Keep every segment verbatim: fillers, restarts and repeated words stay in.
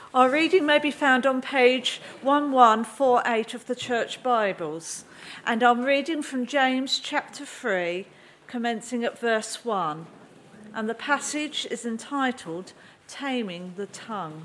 Our reading may be found on page eleven forty-eight of the Church Bibles, and I'm reading from James chapter three, commencing at verse one, and the passage is entitled Taming the Tongue.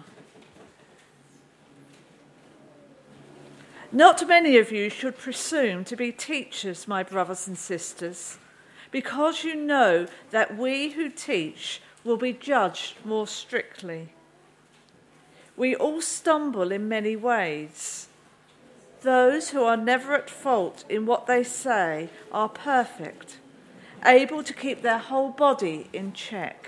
Not many of you should presume to be teachers, my brothers and sisters, because you know that we who teach will be judged more strictly. We all stumble in many ways. Those who are never at fault in what they say are perfect, able to keep their whole body in check.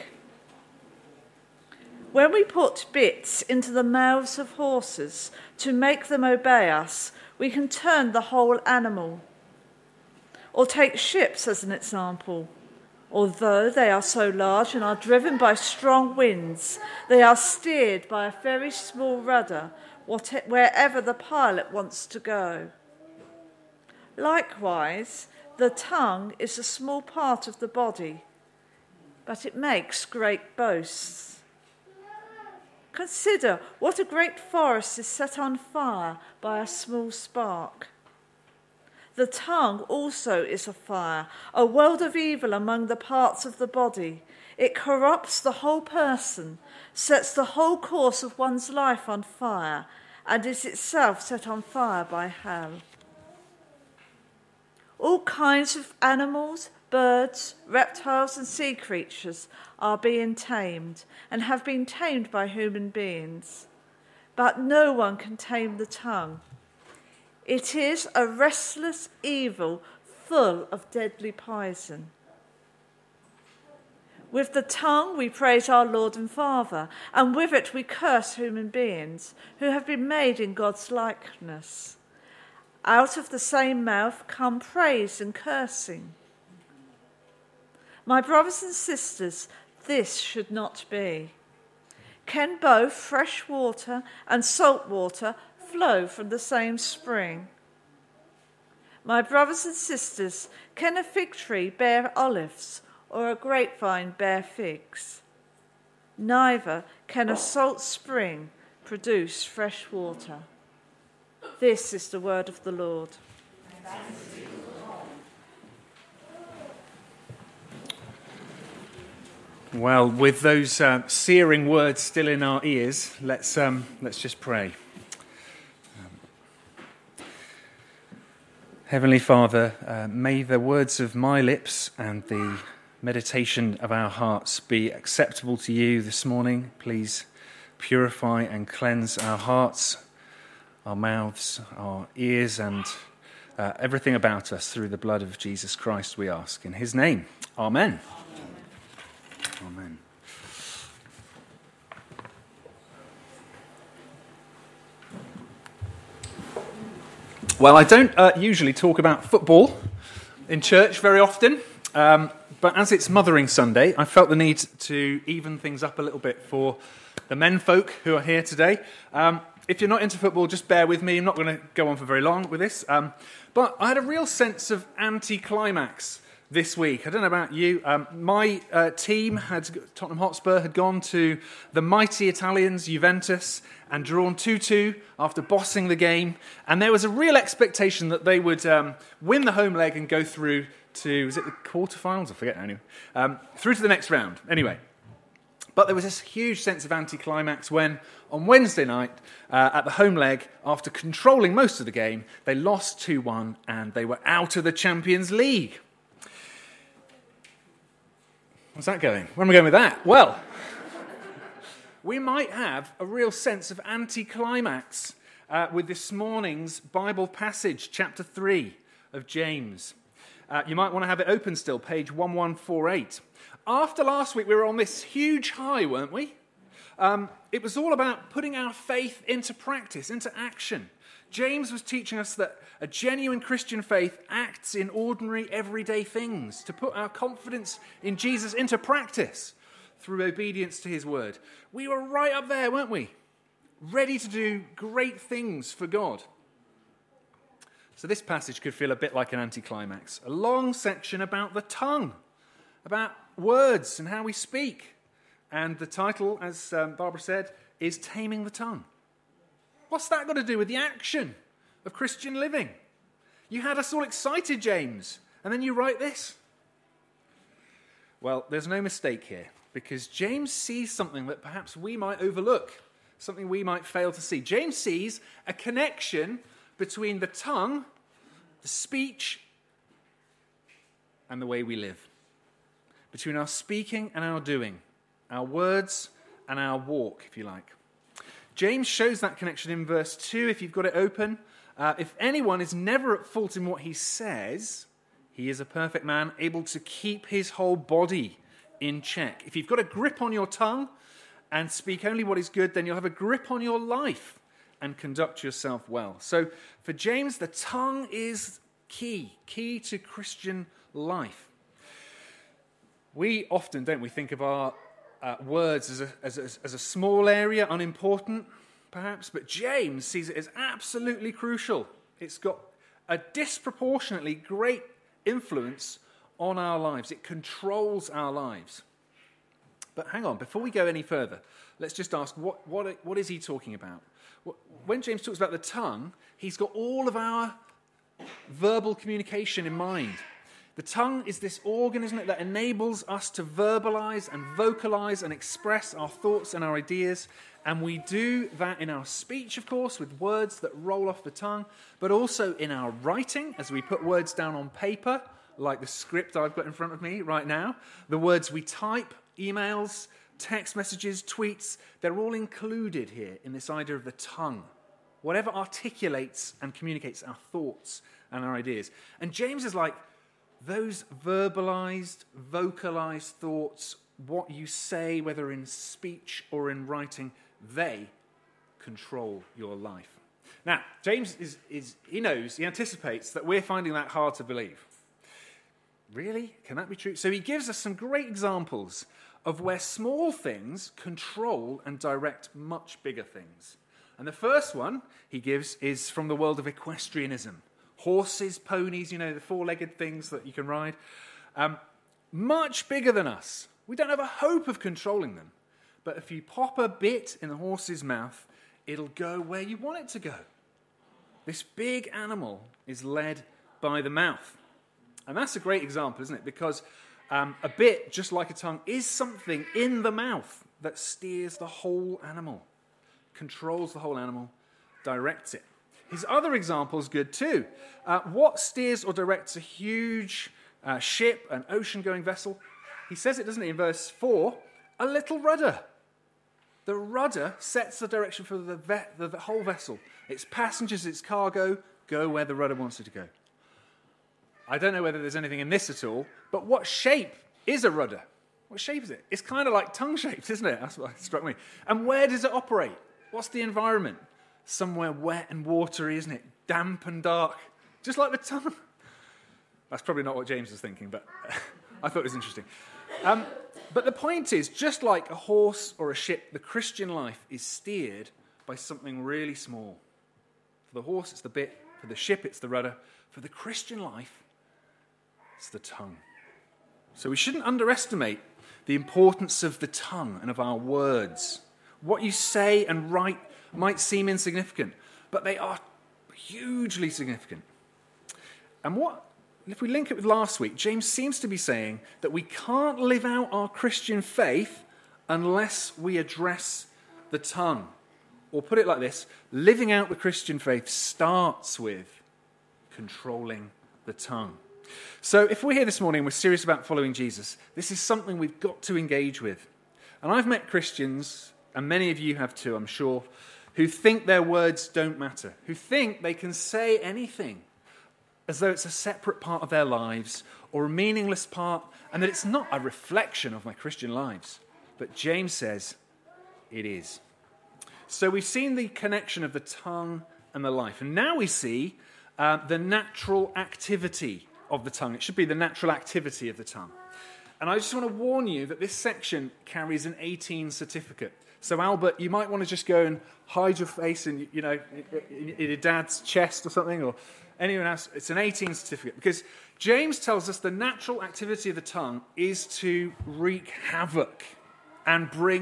When we put bits into the mouths of horses to make them obey us, we can turn the whole animal. Or take ships as an example. Although they are so large and are driven by strong winds, they are steered by a very small rudder wherever the pilot wants to go. Likewise, the tongue is a small part of the body, but it makes great boasts. Consider what a great forest is set on fire by a small spark. The tongue also is a fire, a world of evil among the parts of the body. It corrupts the whole person, sets the whole course of one's life on fire, and is itself set on fire by hell. All kinds of animals, birds, reptiles, and sea creatures are being tamed and have been tamed by human beings. But no one can tame the tongue. It is a restless evil full of deadly poison. With the tongue we praise our Lord and Father, and with it we curse human beings who have been made in God's likeness. Out of the same mouth come praise and cursing. My brothers and sisters, this should not be. Can both fresh water and salt water flow from the same spring? My brothers and sisters, can a fig tree bear olives or a grapevine bear figs? Neither can a salt spring produce fresh water. This is the word of the Lord. Well, with those uh, searing words still in our ears, let's um, let's just pray. Heavenly Father, uh, may the words of my lips and the meditation of our hearts be acceptable to you this morning. Please purify and cleanse our hearts, our mouths, our ears, and uh, everything about us through the blood of Jesus Christ, we ask. In his name, amen. Amen. Well, I don't uh, usually talk about football in church very often, um, but as it's Mothering Sunday, I felt the need to even things up a little bit for the men folk who are here today. Um, if you're not into football, just bear with me. I'm not going to go on for very long with this. Um, but I had a real sense of anticlimax this week. I don't know about you. Um, my uh, team, had Tottenham Hotspur, had gone to the mighty Italians, Juventus, and drawn two two after bossing the game. And there was a real expectation that they would um, win the home leg and go through to, was it the quarterfinals? I forget now. Anyway. Um, through to the next round. Anyway. But there was this huge sense of anticlimax when, on Wednesday night, uh, at the home leg, after controlling most of the game, they lost two one and they were out of the Champions League. Where's that going? Where am I going with that? Well, we might have a real sense of anticlimax uh, with this morning's Bible passage, chapter three of James. Uh, you might want to have it open still, page eleven forty-eight. After last week, we were on this huge high, weren't we? Um, it was all about putting our faith into practice, into action. James was teaching us that a genuine Christian faith acts in ordinary, everyday things, to put our confidence in Jesus into practice through obedience to his word. We were right up there, weren't we? Ready to do great things for God. So this passage could feel a bit like an anticlimax. A long section about the tongue, about words and how we speak. And the title, as um, Barbara said, is taming the tongue. What's that got to do with the action of Christian living? You had us all excited, James, and then you write this? Well, there's no mistake here, because James sees something that perhaps we might overlook, something we might fail to see. James sees a connection between the tongue, the speech, and the way we live. Between our speaking and our doing, our words and our walk, if you like. James shows that connection in verse two, if you've got it open. Uh, if anyone is never at fault in what he says, he is a perfect man, able to keep his whole body in check. If you've got a grip on your tongue and speak only what is good, then you'll have a grip on your life and conduct yourself well. So for James, the tongue is key, key to Christian life. We often, don't we, think of our uh, words as a, as, a, as a small area, unimportant, perhaps, but James sees it as absolutely crucial. It's got a disproportionately great influence on our lives. It controls our lives. But hang on, before we go any further, let's just ask, what, what, what is he talking about? When James talks about the tongue, he's got all of our verbal communication in mind. The tongue is this organ, isn't it, that enables us to verbalize and vocalize and express our thoughts and our ideas. And we do that in our speech, of course, with words that roll off the tongue, but also in our writing, as we put words down on paper, like the script I've got in front of me right now. The words we type, emails, text messages, tweets, they're all included here in this idea of the tongue. Whatever articulates and communicates our thoughts and our ideas. And James is like, those verbalized, vocalized thoughts, what you say, whether in speech or in writing, they control your life. Now, James is, is he knows, he anticipates that we're finding that hard to believe. Really? Can that be true? So he gives us some great examples of where small things control and direct much bigger things. And the first one he gives is from the world of equestrianism. Horses, ponies, you know, the four-legged things that you can ride. Um, much bigger than us. We don't have a hope of controlling them. But if you pop a bit in the horse's mouth, it'll go where you want it to go. This big animal is led by the mouth. And that's a great example, isn't it? Because um, a bit, just like a tongue, is something in the mouth that steers the whole animal, controls the whole animal, directs it. His other example is good too. Uh, what steers or directs a huge uh, ship, an ocean-going vessel? He says it, doesn't he, in verse four? A little rudder. The rudder sets the direction for the, ve- the, the whole vessel. Its passengers, its cargo, go where the rudder wants it to go. I don't know whether there's anything in this at all, but what shape is a rudder? What shape is it? It's kind of like tongue-shaped, isn't it? That's what struck me. And where does it operate? What's the environment? Somewhere wet and watery, isn't it? Damp and dark, just like the tongue. That's probably not what James was thinking, but I thought it was interesting. Um, but the point is, just like a horse or a ship, the Christian life is steered by something really small. For the horse, it's the bit. For the ship, it's the rudder. For the Christian life, it's the tongue. So we shouldn't underestimate the importance of the tongue and of our words. What you say and write might seem insignificant, but they are hugely significant. And what, if we link it with last week, James seems to be saying that we can't live out our Christian faith unless we address the tongue. Or put it like this, living out the Christian faith starts with controlling the tongue. So if we're here this morning and we're serious about following Jesus, this is something we've got to engage with. And I've met Christians, and many of you have too, I'm sure, who think their words don't matter, who think they can say anything as though it's a separate part of their lives or a meaningless part, and that it's not a reflection of my Christian lives. But James says it is. So we've seen the connection of the tongue and the life, and now we see uh, the natural activity of the tongue. It should be the natural activity of the tongue. And I just want to warn you that this section carries an eighteen certificate. So, Albert, you might want to just go and hide your face in, you know, in, in your dad's chest or something, or anyone else. It's an eighteen certificate. Because James tells us the natural activity of the tongue is to wreak havoc and bring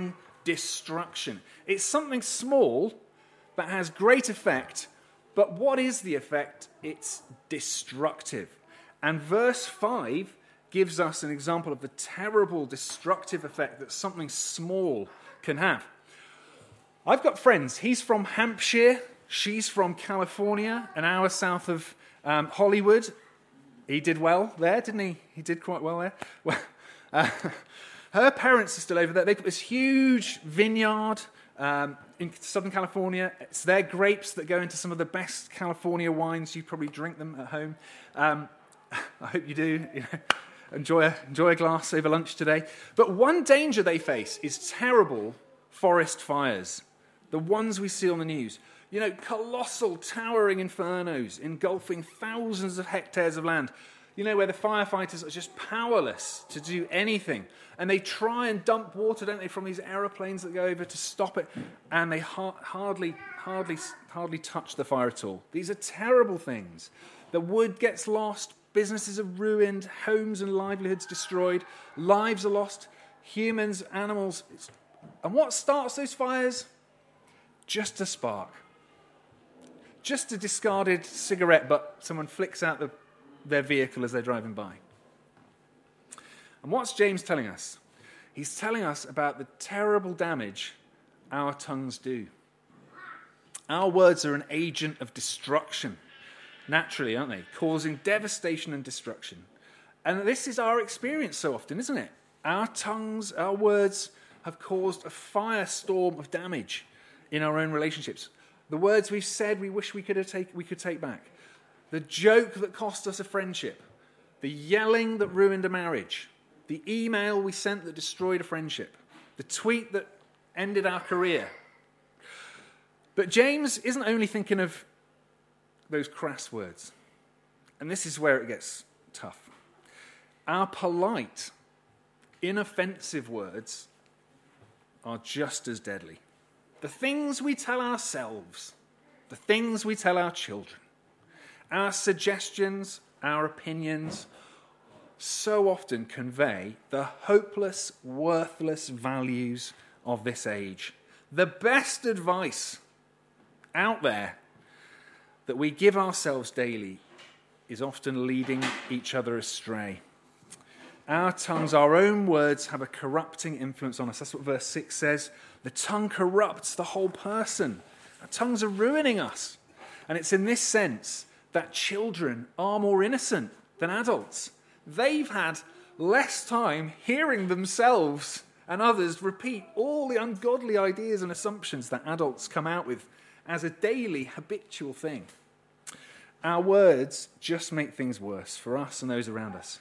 destruction. It's something small that has great effect, but what is the effect? It's destructive. And verse five gives us an example of the terrible destructive effect that something small can have. I've got friends. He's from Hampshire. She's from California, an hour south of um, Hollywood. He did well there, didn't he? He did quite well there. Well, uh, her parents are still over there. They've got this huge vineyard um, in Southern California. It's their grapes that go into some of the best California wines. You probably drink them at home. Um, I hope you do. You know, enjoy a, enjoy a glass over lunch today. But one danger they face is terrible forest fires. The ones we see on the news. You know, colossal, towering infernos engulfing thousands of hectares of land. You know, where the firefighters are just powerless to do anything. And they try and dump water, don't they, from these aeroplanes that go over to stop it. And they ha- hardly, hardly, hardly touch the fire at all. These are terrible things. The wood gets lost. Businesses are ruined. Homes and livelihoods destroyed. Lives are lost. Humans, animals. It's... And what starts those fires? Just a spark. Just a discarded cigarette butt someone flicks out the, their vehicle as they're driving by. And what's James telling us? He's telling us about the terrible damage our tongues do. Our words are an agent of destruction, naturally, aren't they? Causing devastation and destruction. And this is our experience so often, isn't it? Our tongues, our words have caused a firestorm of damage in our own relationships. The words we've said we wish we could have take, we could take back. The joke that cost us a friendship. The yelling that ruined a marriage. The email we sent that destroyed a friendship. The tweet that ended our career. But James isn't only thinking of those crass words. And this is where it gets tough. Our polite, inoffensive words are just as deadly. The things we tell ourselves, the things we tell our children, our suggestions, our opinions, so often convey the hopeless, worthless values of this age. The best advice out there that we give ourselves daily is often leading each other astray. Our tongues, our own words, have a corrupting influence on us. That's what verse six says. The tongue corrupts the whole person. Our tongues are ruining us. And it's in this sense that children are more innocent than adults. They've had less time hearing themselves and others repeat all the ungodly ideas and assumptions that adults come out with as a daily, habitual thing. Our words just make things worse for us and those around us.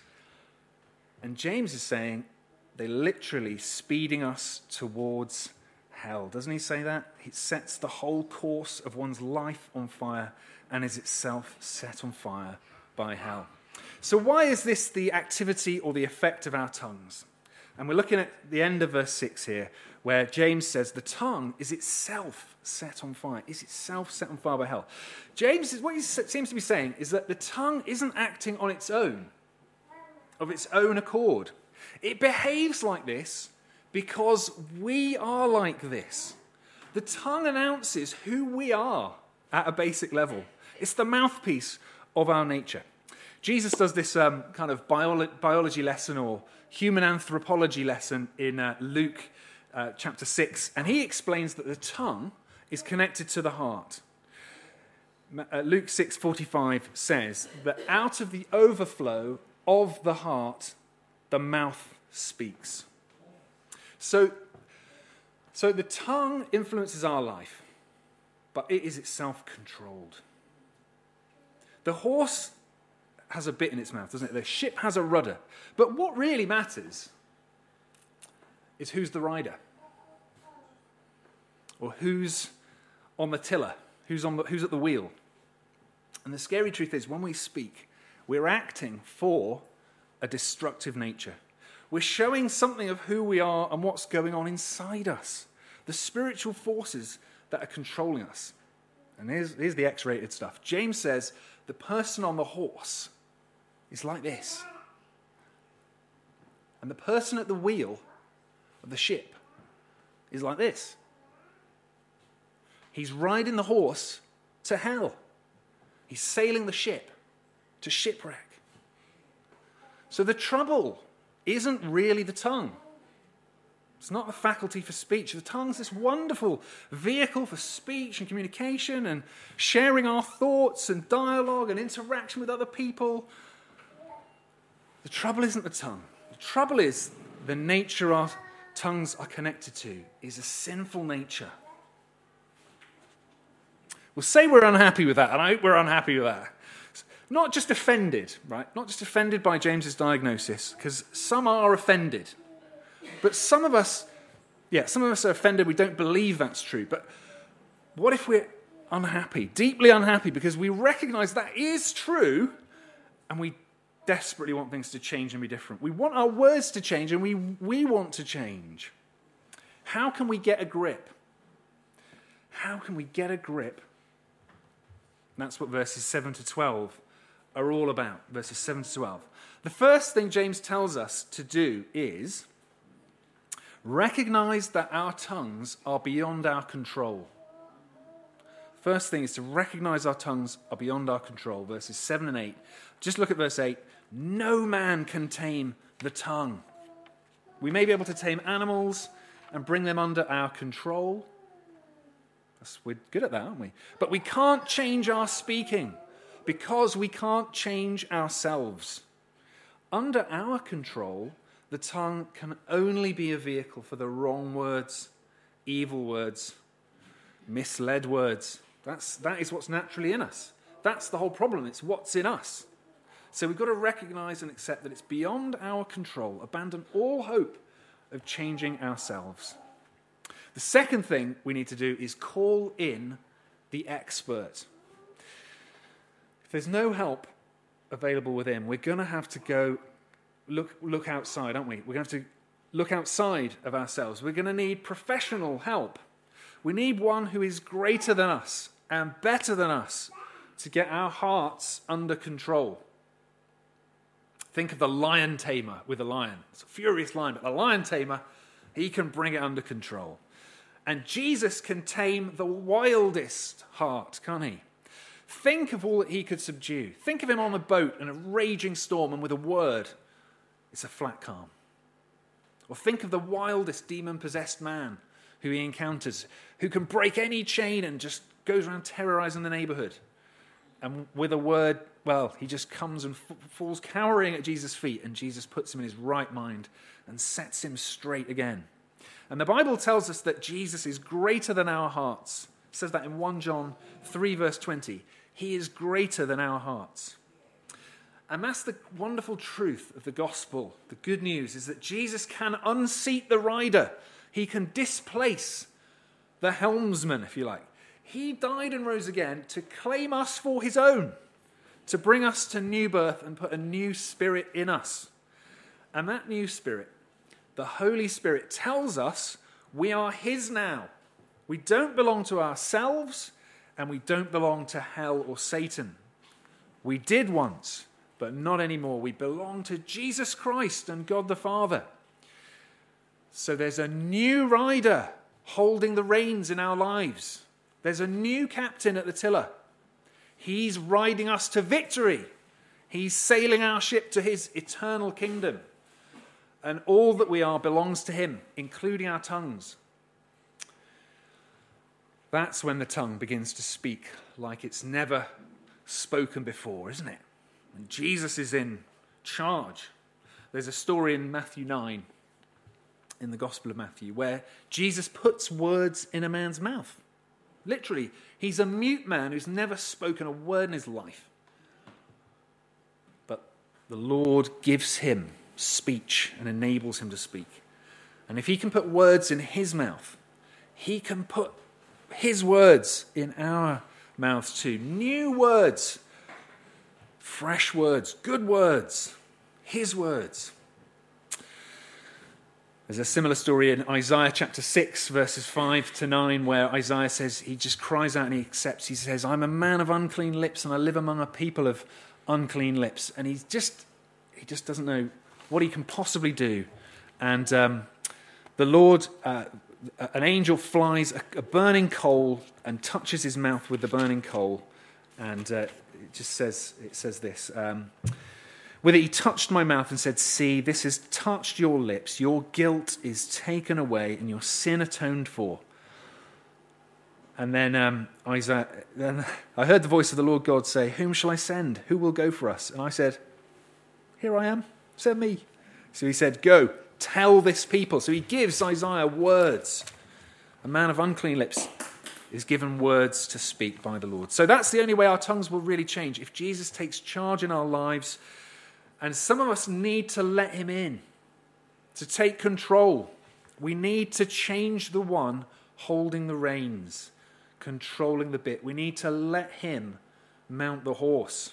And James is saying they're literally speeding us towards hell. Doesn't he say that? It sets the whole course of one's life on fire and is itself set on fire by hell. So why is this the activity or the effect of our tongues? And we're looking at the end of verse six here, where James says the tongue is itself set on fire. Is itself set on fire by hell. James, is, what he seems to be saying is that the tongue isn't acting on its own, of its own accord. It behaves like this because we are like this. The tongue announces who we are at a basic level. It's the mouthpiece of our nature. Jesus does this um, kind of biolo- biology lesson or human anthropology lesson in uh, Luke uh, chapter six, and he explains that the tongue is connected to the heart. Uh, Luke six forty-five says that out of the overflow of the heart, the mouth speaks. So, so the tongue influences our life, but it is itself controlled. The horse has a bit in its mouth, doesn't it? The ship has a rudder. But what really matters is who's the rider, or who's on the tiller, who's on the, who's at the wheel. And the scary truth is, when we speak, we're acting for a destructive nature. We're showing something of who we are and what's going on inside us, the spiritual forces that are controlling us. And here's, here's the X-rated stuff. James says the person on the horse is like this. And the person at the wheel of the ship is like this. He's riding the horse to hell. He's sailing the ship to shipwreck. So the trouble isn't really the tongue. It's not the faculty for speech. The tongue's this wonderful vehicle for speech and communication and sharing our thoughts and dialogue and interaction with other people. The trouble isn't the tongue. The trouble is the nature our tongues are connected to is a sinful nature. We'll say we're unhappy with that, and I hope we're unhappy with that. Not just offended, right? Not just offended by James's diagnosis, because some are offended. But some of us, yeah, some of us are offended. We don't believe that's true. But what if we're unhappy, deeply unhappy, because we recognize that is true, and we desperately want things to change and be different. We want our words to change, and we, we want to change. How can we get a grip? How can we get a grip? That's what verses seven to twelve are all about, verses seven to twelve. The first thing James tells us to do is recognize that our tongues are beyond our control. First thing is to recognize our tongues are beyond our control, verses seven and eight. Just look at verse eight. No man can tame the tongue. We may be able to tame animals and bring them under our control. We're good at that, aren't we? But we can't change our speaking because we can't change ourselves. Under our control, the tongue can only be a vehicle for the wrong words, evil words, misled words. That's, that is what's naturally in us. That's the whole problem. It's what's in us. So we've got to recognize and accept that it's beyond our control. Abandon all hope of changing ourselves. The second thing we need to do is call in the expert. If there's no help available within, we're going to have to go look, look outside, aren't we? We're going to have to look outside of ourselves. We're going to need professional help. We need one who is greater than us and better than us to get our hearts under control. Think of the lion tamer with a lion. It's a furious lion, but the lion tamer, he can bring it under control. And Jesus can tame the wildest heart, can't he? Think of all that he could subdue. Think of him on a boat in a raging storm, and with a word, it's a flat calm. Or think of the wildest demon-possessed man who he encounters, who can break any chain and just goes around terrorizing the neighborhood. And with a word, well, he just comes and f- falls cowering at Jesus' feet, and Jesus puts him in his right mind and sets him straight again. And the Bible tells us that Jesus is greater than our hearts. It says that in First John three, verse twenty. He is greater than our hearts. And that's the wonderful truth of the gospel. The good news is that Jesus can unseat the rider. He can displace the helmsman, if you like. He died and rose again to claim us for his own, to bring us to new birth and put a new spirit in us. And that new spirit, the Holy Spirit, tells us we are his now. We don't belong to ourselves, and we don't belong to hell or Satan. We did once, but not anymore. We belong to Jesus Christ and God the Father. So there's a new rider holding the reins in our lives. There's a new captain at the tiller. He's riding us to victory. He's sailing our ship to his eternal kingdom. And all that we are belongs to him, including our tongues. That's when the tongue begins to speak like it's never spoken before, isn't it? And Jesus is in charge. There's a story in Matthew nine, in the Gospel of Matthew, where Jesus puts words in a man's mouth. Literally, he's a mute man who's never spoken a word in his life. But the Lord gives him speech and enables him to speak. And if he can put words in his mouth, he can put his words in our mouths too. New words, fresh words, good words, his words. There's a similar story in Isaiah chapter six, verses five to nine, where Isaiah says, he just cries out and he accepts. He says, I'm a man of unclean lips and I live among a people of unclean lips. And he's just, he just doesn't know what he can possibly do. And um, the Lord, uh, an angel flies a, a burning coal and touches his mouth with the burning coal, and uh, it just says it says this. Um, With it he touched my mouth and said, "See, this has touched your lips. Your guilt is taken away and your sin atoned for." And then um, Isaiah, then I heard the voice of the Lord God say, "Whom shall I send? Who will go for us?" And I said, "Here I am, send me." So he said, "Go, tell this people." So he gives Isaiah words. A man of unclean lips is given words to speak by the Lord. So that's the only way our tongues will really change. If Jesus takes charge in our lives, and some of us need to let him in, to take control. We need to change the one holding the reins, controlling the bit. We need to let him mount the horse.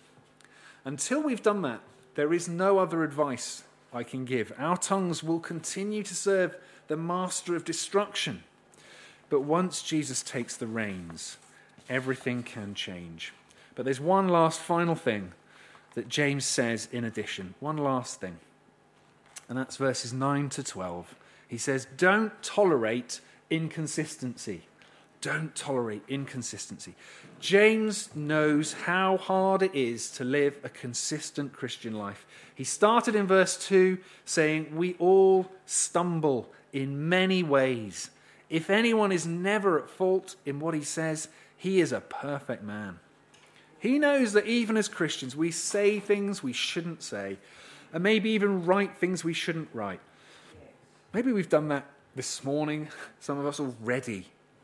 Until we've done that, there is no other advice I can give. Our tongues will continue to serve the master of destruction. But once Jesus takes the reins, everything can change. But there's one last final thing that James says in addition. One last thing. And that's verses nine to twelve. He says, don't tolerate inconsistency. Don't tolerate inconsistency. James knows how hard it is to live a consistent Christian life. He started in verse two saying, we all stumble in many ways. If anyone is never at fault in what he says, he is a perfect man. He knows that even as Christians, we say things we shouldn't say, and maybe even write things we shouldn't write. Maybe we've done that this morning, some of us already.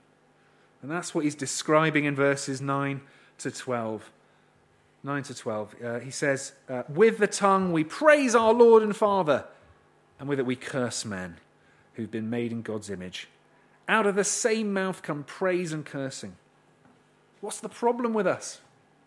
And that's what he's describing in verses nine to twelve. nine to twelve. Uh, he says, uh, with the tongue we praise our Lord and Father, and with it we curse men who've been made in God's image. Out of the same mouth come praise and cursing. What's the problem with us?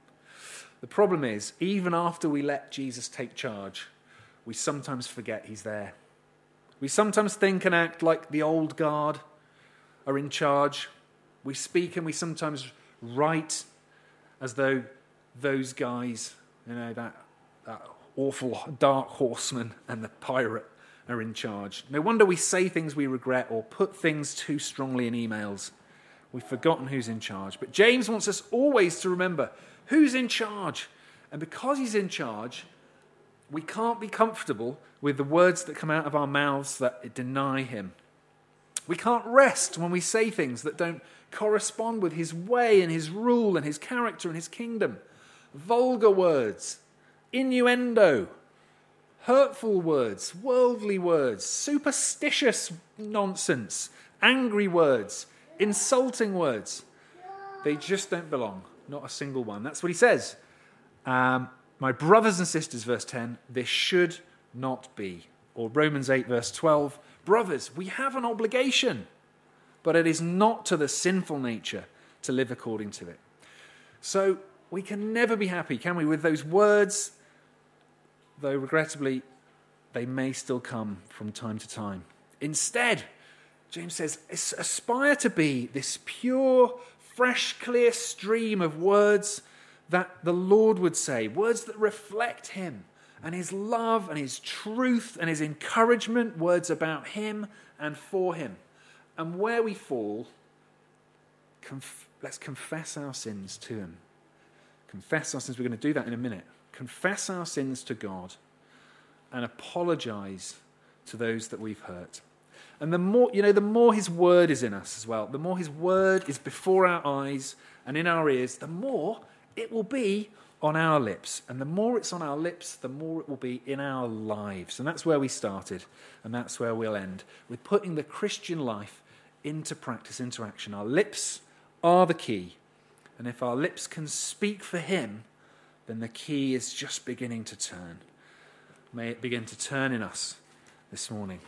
The problem is, even after we let Jesus take charge, we sometimes forget he's there. We sometimes think and act like the old guard are in charge. We speak and we sometimes write as though those guys, you know, that, that awful dark horseman and the pirate are in charge. No wonder we say things we regret or put things too strongly in emails. We've forgotten who's in charge. But James wants us always to remember who's in charge. And because he's in charge, we can't be comfortable with the words that come out of our mouths that deny him. We can't rest when we say things that don't correspond with his way and his rule and his character and his kingdom. Vulgar words, innuendo, hurtful words, worldly words, superstitious nonsense, angry words, insulting words. They just don't belong. Not a single one. That's what he says. Um, my brothers and sisters, verse ten, this should not be. Or Romans eight, verse twelve, brothers, we have an obligation, but it is not to the sinful nature to live according to it. So we can never be happy, can we, with those words, though regrettably they may still come from time to time. Instead, James says, aspire to be this pure, fresh, clear stream of words that the Lord would say, words that reflect him and his love and his truth and his encouragement, words about him and for him. And where we fall, conf- let's confess our sins to him. Confess our sins. We're going to do that in a minute. Confess our sins to God and apologize to those that we've hurt. And the more, you know, the more his word is in us as well, the more his word is before our eyes and in our ears, the more it will be on our lips. And the more it's on our lips, the more it will be in our lives. And that's where we started, and that's where we'll end, with putting the Christian life into practice, into action. Our lips are the key. And if our lips can speak for him, then the key is just beginning to turn. May it begin to turn in us this morning.